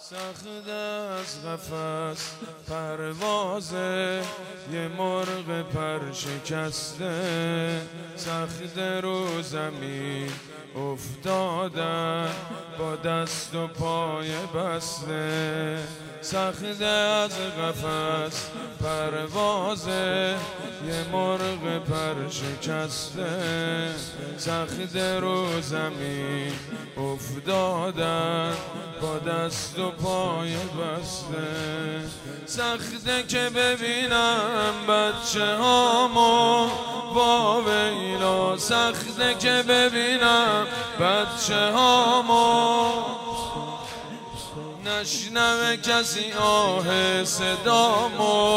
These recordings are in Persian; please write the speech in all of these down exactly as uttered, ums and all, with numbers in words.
سخت از قفس پروازه یه مرغ پر شکسته، سخت رو زمین افتادن با دست و پای بسته. سخت از قفس پروازه یه مرغ پر شکسته، سخت رو زمین افتادن با دست و پای بسته. سخته که ببینم بچه هامو با ویلا، سخته که ببینم بچه هامو نشنوه کسی آه صدامو.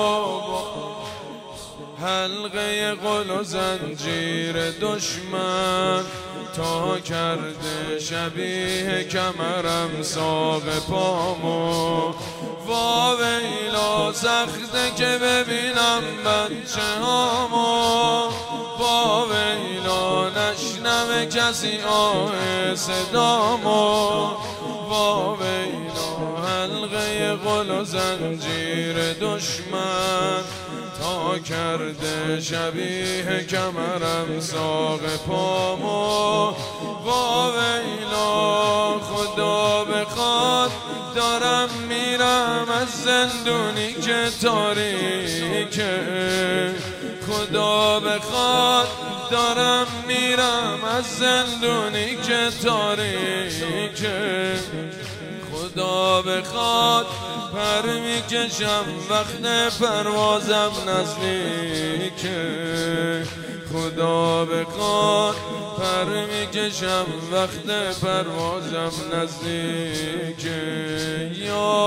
حلقه قل و زنجیر دشمن تا کرده شبیه کمرم ساق پامو. وا ویلا سخته که ببینم بچه هامو با ویلا نشنوه کسی آه صدامو. وا ویلا حلقه قل و زنجیر دشمن تا کرده شبیه کمرم ساق پامو. وا ویلا خدا بخواد دارم میرم از زندونی که تاریکه، خدا بخواد دارم میرم از زندونی که تاریکه. خدا بخواد پر میکشم وقت پروازم نزدیکه، خدا بخواد پر میکشم وقت پروازم نزدیکه. یا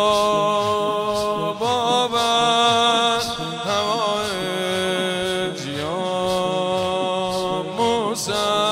بابا هوای جیا موسی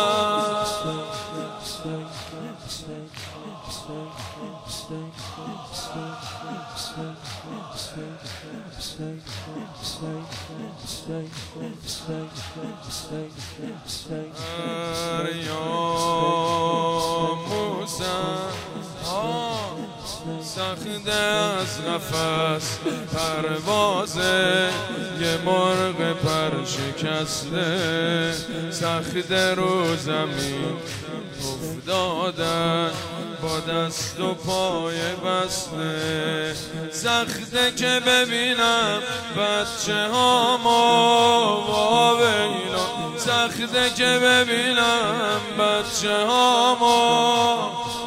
سخت از قفس پروازه یه مرغ پر شکسته، سخت رو زمین افتادن با دست و پای بسته. سخته که ببینم بچه هامو با ویلا، سخته که ببینم بچه هامو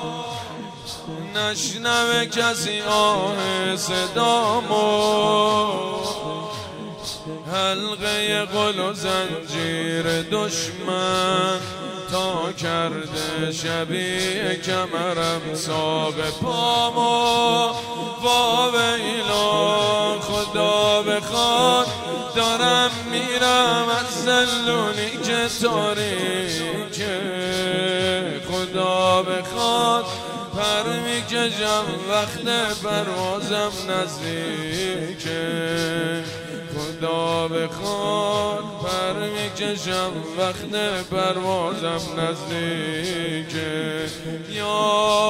نشنوه کسی آه صدامو. حلقه قل و زنجیر دشمن تا کرده شبیه کمرم ساق پامو. وا ویلا خدا بخواد دارم میرم از زندونی که تاریکه، خدا بخواد پر میکشم وقت پروازم نزدیکه، خدا بخواد پر میکشم وقت پروازم نزدیکه. یا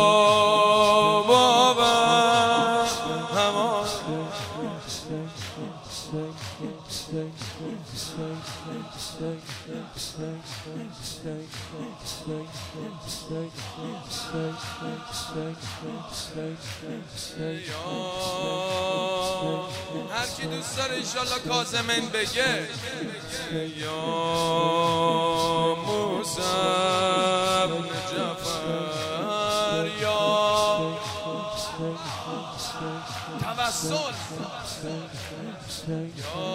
بابا هوا هر کی دوست داره انشالله کاظمین بگه. یا موسی بن جعفر یا توسل، یا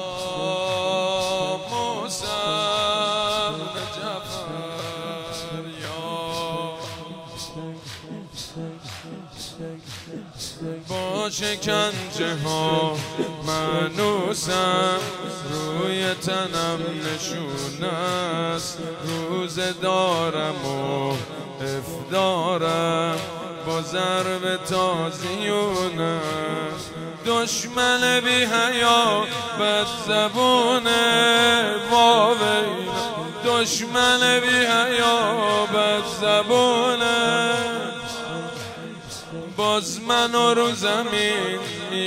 موسی بن جعفر یا با شکنجه ها منوسم روی تنم نشون است، روزه دارم و افدارم با ضرب تازیونم. دشمن بی حیا بد زبونه وا ویلا، دشمن بی حیا بد زبونه با باز منو رو زمین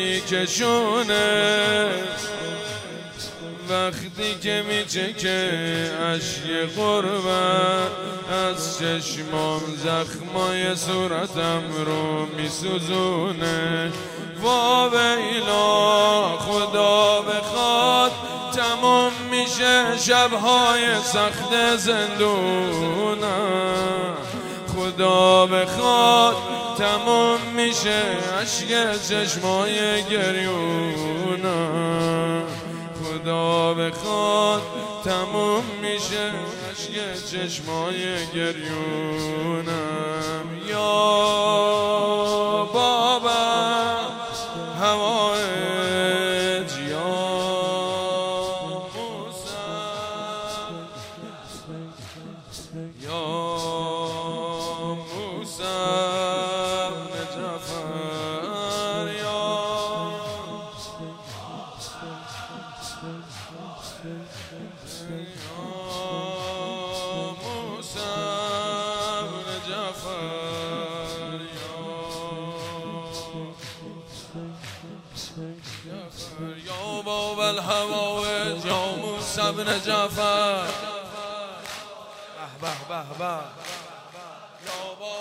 میکشونه وقتی که میچکه اشک غربت از چشمام زخمای صورتم رو میسوزونه وا ویلا خدا بخواد تمام میشه شبهای سخت زندونم خدا بخواد تمام میشه اشک چشمای گریونم خدا بخواد تمام میشه اشک چشمای گریونم یا بابا هوایج یا موسی یا موسی جعفر یا موسی جعفر یا باب الهوایج یا موسی بن جعفر به به به به یا